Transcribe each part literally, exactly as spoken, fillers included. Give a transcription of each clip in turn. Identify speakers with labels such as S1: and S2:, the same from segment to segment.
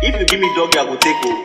S1: If you give me dog, I will take o.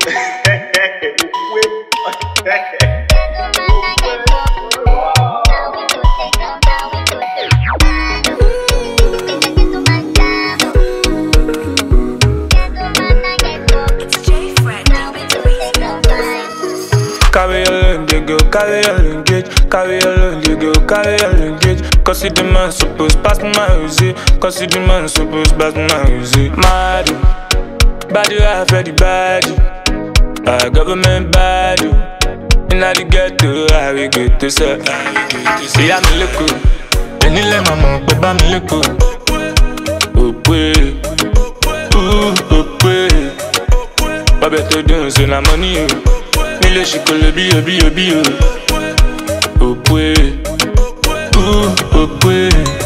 S2: Carry alone, they go, carry alone, engage. Carry alone, they go, carry alone, engage. Cause the man supposed pass my music. Cause the man supposed pass my music. Mad, body, I feel the body. Uh, government body. Inna the ghetto, I will get to say. See, I'm a loco. Any let my mom, but I'm a loco. Oh, boy. Ooh, oh, boy. But better don't say na money, oh. Mille chicole bio bio bio. Oh boy, ooh oh boy.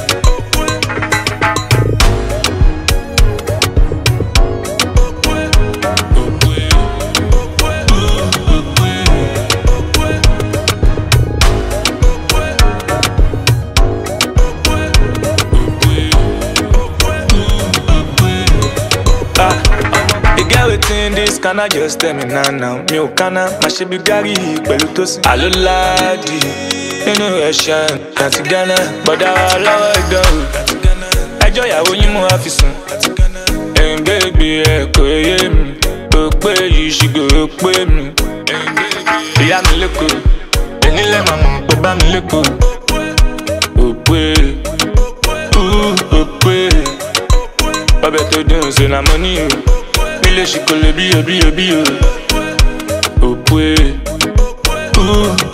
S2: This can I just tell me now now. Me o kana, ma she be gari pẹ̀lú tosin. Alo ladi, nínú ẹ̀ṣẹ̀ àti Ghana, bọ̀dá wa lọ́wọ́ ìdánwò. Ẹjọ́ ìyàwó yín mú wa fi sùn. Ẹ̀yin bébí ẹ̀ kò yé mi, kò pé yìí ṣìgòrò pé mi. Ìyá mi lẹ́kọ̀ọ́, ẹ̀nílẹ̀ màmá pé bá mi lẹ́kọ̀ọ́. Òpè, òpè, ọbẹ̀ tó dùn ṣe na mọ́ ní o. Mille chicole bio bio bio. Oh boy, ooh.